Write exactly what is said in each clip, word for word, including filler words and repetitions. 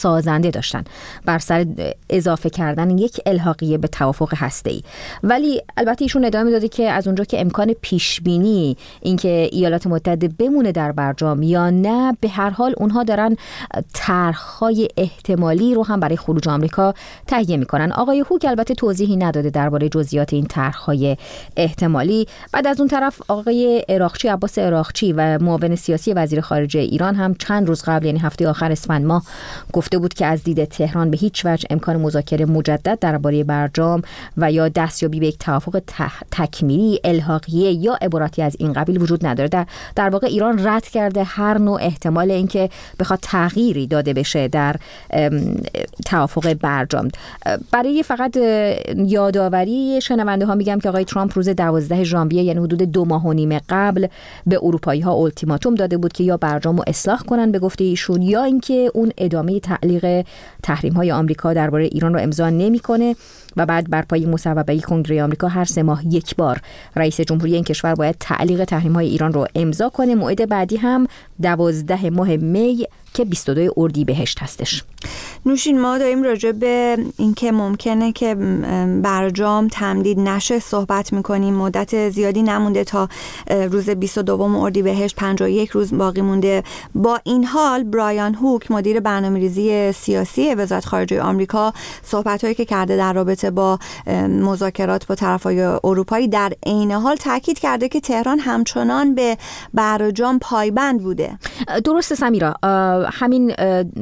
سازنده داشتن بر سر اضافه کردن یک الحاقیه به توافق هسته‌ای. ولی البته ایشون ادامه داده که از اونجا که امکان پیش بینی اینکه ایالات متحده بمونه در برجام یا نه، به هر حال اونها دارن طرح‌های احتمالی رو هم برای خروج آمریکا تهیه میکنن. آقای هوک البته توضیحی نداده درباره جزئیات این طرح‌های احتمالی. بعد از اون طرف آقای عراقچی، عباس عراقچی و معاون سیاسی وزیر خارجه ایران هم چند روز قبل، یعنی هفته آخر اسفند ماه، گفته بود که از دید تهران به هیچ وجه امکان مذاکره مجدد درباره برجام و یا دستیابی به یک توافق تکمیلی، الحاقیه یا عبارتی از این قبیل وجود نداره. در در واقع ایران رد کرده هر نوع احتمال اینکه بخواد تغییری داده بشه در توافق برجام. برای فقط یادآوری شنونده ها میگم که آقای ترامپ روز دوازده ژانویه، یعنی حدود دو ماه و نیم قبل، به اروپایی ها التیماتوم داده بود که یا برجام رو اصلاح کنن به گفته ایشون، یا اینکه اون ادامه تعلیق تحریم های آمریکا درباره ایران رو امضا نمیکنه و بعد بر پایه مصوبه کنگره آمریکا هر سه ماه یک بار رئیس جمهوری این کشور باید تعلیق تحریم های ایران رو امضا کنه. موعد بعدی هم دوازده ماه می که بیست و دو اردیبهشت هستش. نوشین، ما داریم راجع به اینکه ممکنه که برجام تمدید نشه صحبت میکنیم. مدت زیادی نمونده تا روز بیست و دو اردیبهشت، پنجاه و یک روز باقی مونده. با این حال برایان هوک، مدیر برنامه‌ریزی سیاسی وزارت خارجه آمریکا، صحبت‌هایی که کرده در رابطه با مذاکرات با طرفای اروپایی، در عین حال تاکید کرده که تهران همچنان به برجام پایبند بوده. درسته سمیرا، همین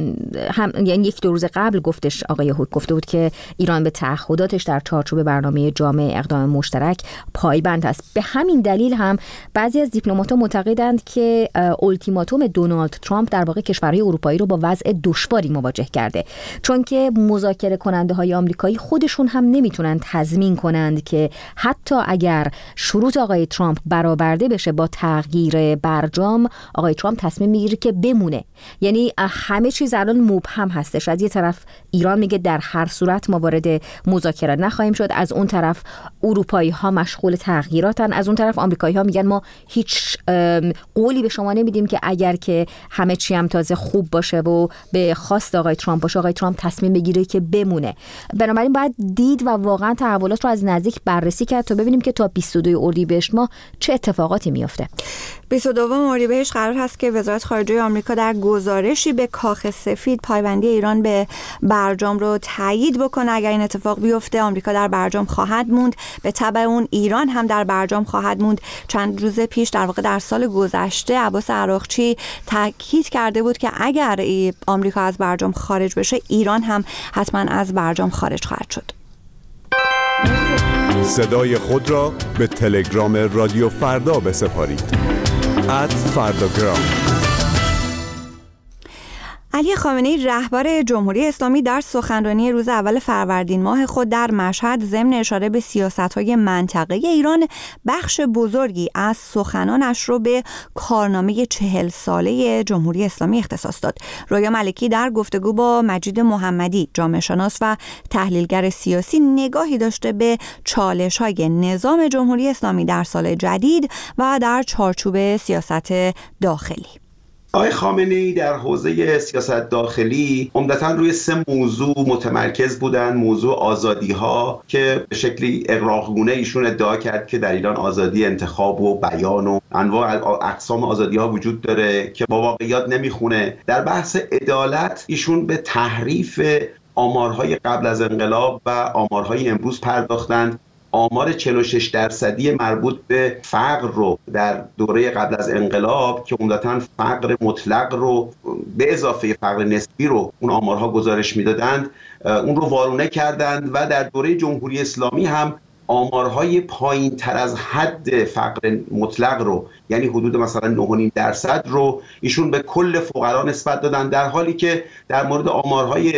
هم یعنی یک دو روز قبل گفتش آقای هوک گفته بود که ایران به تعهداتش در چارچوب برنامه جامع اقدام مشترک پایبند است. به همین دلیل هم بعضی از دیپلمات‌ها معتقدند که التیماتوم دونالد ترامپ در واقع کشورهای اروپایی رو با وضع دشواری مواجه کرده، چون که مذاکره کننده های آمریکایی خودشون هم نمیتونن تضمین کنند که حتی اگر شروط آقای ترامپ برآورده بشه با تغییر برجام، آقای ترامپ تصمیم میگیره که بمونه. یعنی همه چیز الان مبهم هستش. از یه طرف ایران میگه در هر صورت ما وارد مذاکره نخواهیم شد، از اون طرف اروپایی ها مشغول تغییراتن، از اون طرف آمریکایی ها میگن ما هیچ قولی به شما نمیدیم که اگر که همه چی هم تازه خوب باشه و به خواست آقای ترامپ باشه، آقای ترامپ تصمیم بگیره که بمونه. بنابراین باید دید و واقعا تحولات رو از نزدیک بررسی کرد تا ببینیم که تا بیست و دو اردیبهشت ما چه اتفاقاتی میفته. بیست و دو اردیبهشت قرار هست که وزارت خارجه آمریکا در گزارشی به کاخ سفید پایبندی ایران به برجام رو تایید بکنه. اگر این اتفاق بیفته، آمریکا در برجام خواهد موند، به تبع اون ایران هم در برجام خواهد موند. چند روز پیش، در واقع در سال گذشته، عباس عراقچی تاکید کرده بود که اگر آمریکا از برجام خارج بشه، ایران هم حتما از برجام خارج خواهد شد. صدای خود را به تلگرام رادیو فردا بسپارید. ات فرداگرام. علی خامنه‌ای، رهبر جمهوری اسلامی، در سخنرانی روز اول فروردین ماه خود در مشهد ضمن اشاره به سیاست‌های منطقه‌ای ایران، بخش بزرگی از سخنانش رو به کارنامه چهل ساله جمهوری اسلامی اختصاص داد. رویا ملکی در گفتگو با مجید محمدی، جامعه شناس و تحلیلگر سیاسی، نگاهی داشته به چالش‌های نظام جمهوری اسلامی در سال جدید و در چارچوب سیاست داخلی. آقای خامنه‌ای در حوزه سیاست داخلی عمدتاً روی سه موضوع متمرکز بودن. موضوع آزادی‌ها که به شکلی اغراق‌گونه ایشون ادعا کرد که در ایران آزادی انتخاب و بیان و انواع اقسام آزادی‌ها وجود داره که با واقعیت نمیخونه. در بحث عدالت ایشون به تحریف آمارهای قبل از انقلاب و آمارهای امروز پرداختند. آمار چهل و شش درصدی مربوط به فقر رو در دوره قبل از انقلاب که عمدتاً فقر مطلق رو به اضافه فقر نسبی رو اون آمارها گزارش میدادند، اون رو وارونه کردند و در دوره جمهوری اسلامی هم آمارهای پایین تر از حد فقر مطلق رو، یعنی حدود مثلا نه و نیم درصد رو ایشون به کل فقرا نسبت دادن، در حالی که در مورد آمارهای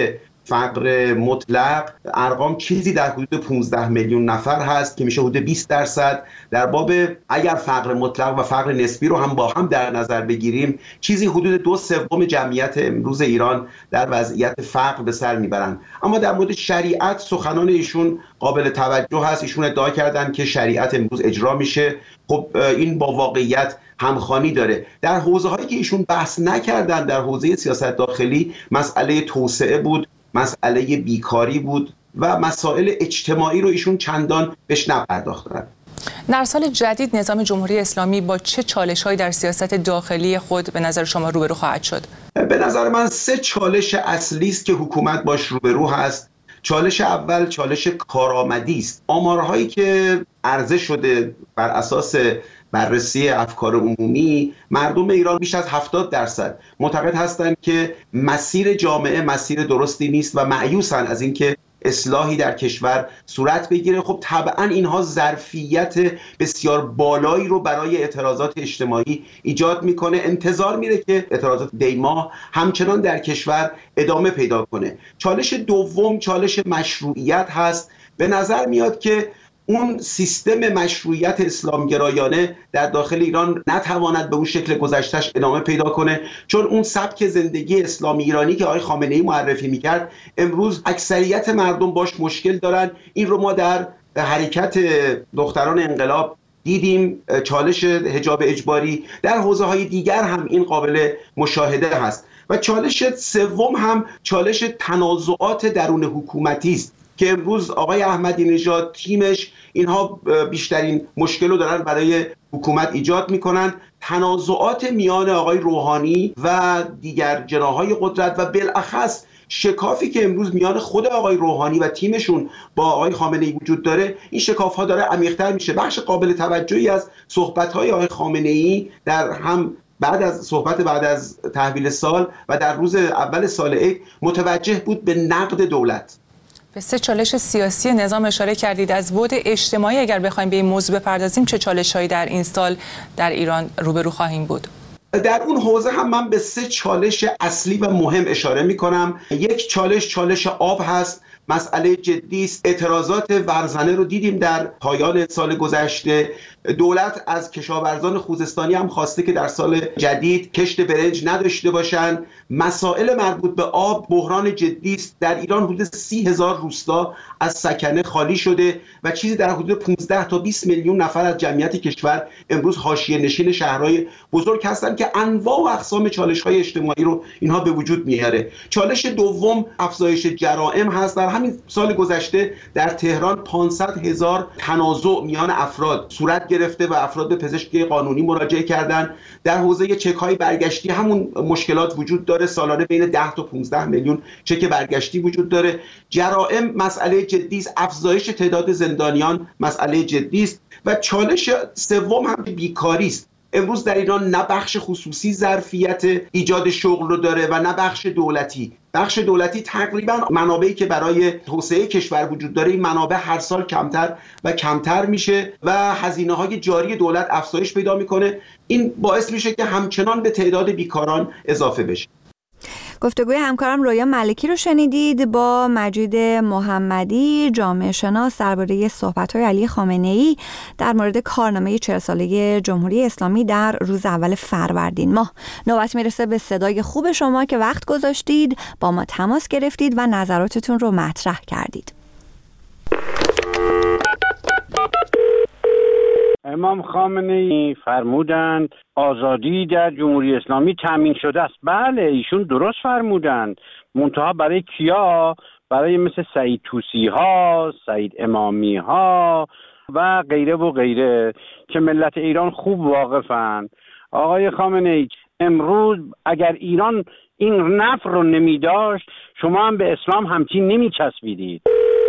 فقر مطلق ارقام چیزی در حدود پانزده میلیون نفر هست که میشه حدود بیست درصد. در باب اگر فقر مطلق و فقر نسبی رو هم با هم در نظر بگیریم چیزی حدود دو سوم جمعیت امروز ایران در وضعیت فقر به سر میبرند. اما در مورد شریعت سخنان ایشون قابل توجه هست. ایشون ادعا کردن که شریعت امروز اجرا میشه. خب این با واقعیت همخوانی داره. در حوزه هایی که ایشون بحث نکردن در حوزه سیاست داخلی مسئله توسعه بود، مسئله بیکاری بود و مسائل اجتماعی رو ایشون چندان بهش نپرداختن. در سال جدید نظام جمهوری اسلامی با چه چالش‌هایی در سیاست داخلی خود به نظر شما روبرو خواهد شد؟ به نظر من سه چالش اصلی است که حکومت باش روبرو هست. چالش اول چالش کارآمدی است. آمارهایی که عرضه شده بر اساس بررسی افکار عمومی، مردم ایران بیش از هفتاد درصد معتقد هستند که مسیر جامعه مسیر درستی نیست و مایوسن از اینکه اصلاحی در کشور صورت بگیره. خب طبعا اینها ظرفیت بسیار بالایی رو برای اعتراضات اجتماعی ایجاد میکنه. انتظار میره که اعتراضات دیما همچنان در کشور ادامه پیدا کنه. چالش دوم چالش مشروعیت هست. به نظر میاد که اون سیستم مشروعیت اسلامگرایانه در داخل ایران نتواند به اون شکل گذشتهش ادامه پیدا کنه، چون اون سبک زندگی اسلامی ایرانی که آقای خامنه‌ای معرفی میکرد امروز اکثریت مردم باش مشکل دارن. این رو ما در حرکت دختران انقلاب دیدیم. چالش حجاب اجباری در حوزه های دیگر هم این قابل مشاهده هست. و چالش سوم هم چالش تنازعات درون حکومتی است که امروز آقای احمدی نژاد تیمش اینها بیشترین مشکل رو دارن برای حکومت ایجاد میکنن. تنازعات میان آقای روحانی و دیگر جناحهای قدرت و بالاخص شکافی که امروز میان خود آقای روحانی و تیمشون با آقای خامنه‌ای وجود داره، این شکاف ها داره عمیق‌تر میشه. بخش قابل توجهی از صحبت های آقای خامنه‌ای در هم بعد از صحبت بعد از تحویل سال و در روز اول سال عید متوجه بود به نقد دولت. به سه چالش سیاسی نظام اشاره کردید. از بعد اجتماعی اگر بخوایم به این موضوع بپردازیم چه چالش‌هایی در این سال در ایران روبرو خواهیم بود؟ در اون حوزه هم من به سه چالش اصلی و مهم اشاره می‌کنم. یک چالش چالش آب هست. مسئله جدی است. اعتراضات ورزنه رو دیدیم در پایان سال گذشته. دولت از کشاورزان خوزستانی هم خواسته که در سال جدید کشت برنج نداشته باشند. مسائل مربوط به آب بحران جدی است. در ایران حدود سی هزار روستا از سکنه خالی شده و چیزی در حدود پانزده تا بیست میلیون نفر از جمعیت کشور امروز حاشیه نشین شهرهای بزرگ هستند که انواع و اقسام چالش‌های اجتماعی رو اینها به وجود میاره. چالش دوم افزایش جرائم هست. در همین سال گذشته در تهران پانصد هزار تنازع میان افراد صورت گرفته و افراد به پزشکی قانونی مراجعه کردند. در حوزه چک‌های برگشتی همون مشکلات وجود داره. سالانه بین ده تا پانزده میلیون چک برگشتی وجود داره. جرائم مسئله جدی است. افزایش تعداد زندانیان مسئله جدی است. و چالش سوم هم بیکاری است. امروز در ایران نه بخش خصوصی ظرفیت ایجاد شغل رو داره و نه بخش دولتی. بخش دولتی تقریبا منابعی که برای توسعه کشور وجود داره این منابع هر سال کمتر و کمتر میشه و هزینه‌های جاری دولت افزایش پیدا میکنه. این باعث میشه که همچنان به تعداد بیکاران اضافه بشه. گفتگوی همکارم رویا ملکی رو شنیدید با مجید محمدی، جامعه شناس، درباره صحبت‌های علی خامنه‌ای در مورد کارنامه چهل ساله جمهوری اسلامی در روز اول فروردین ماه. نوبت میرسه به صدای خوب شما که وقت گذاشتید، با ما تماس گرفتید و نظراتتون رو مطرح کردید. امام خامنه‌ای فرمودند آزادی در جمهوری اسلامی تامین شده است. بله، ایشون درست فرمودند. منتها برای کیا؟ برای مثل سعید طوسی ها، سعید امامی ها و غیره و غیره که ملت ایران خوب واقفند. آقای خامنه‌ای، امروز اگر ایران این نفر رو نمی داشت شما هم به اسلام همچین نمی چسبیدید.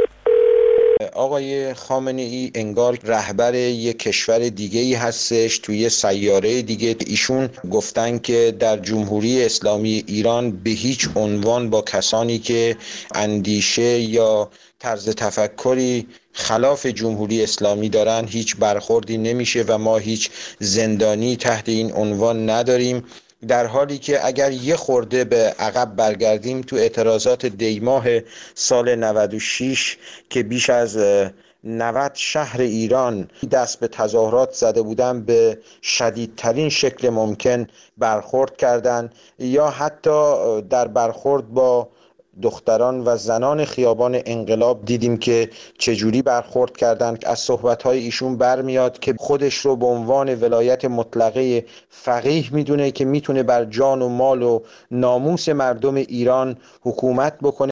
آقای خامنه‌ای انگار رهبر یک کشور دیگه‌ای هستش توی سیاره دیگه. ایشون گفتن که در جمهوری اسلامی ایران به هیچ عنوان با کسانی که اندیشه یا طرز تفکری خلاف جمهوری اسلامی دارن هیچ برخوردی نمیشه و ما هیچ زندانی تحت این عنوان نداریم در حالی که اگر یه خورده به عقب برگردیم تو اعتراضات دیماه سال نود و شش که بیش از نود شهر ایران دست به تظاهرات زده بودن، به شدیدترین شکل ممکن برخورد کردند، یا حتی در برخورد با دختران و زنان خیابان انقلاب دیدیم که چجوری برخورد کردند. از صحبت‌های ایشون برمیاد که خودش رو به عنوان ولایت مطلقه فقیه میدونه که میتونه بر جان و مال و ناموس مردم ایران حکومت بکنه.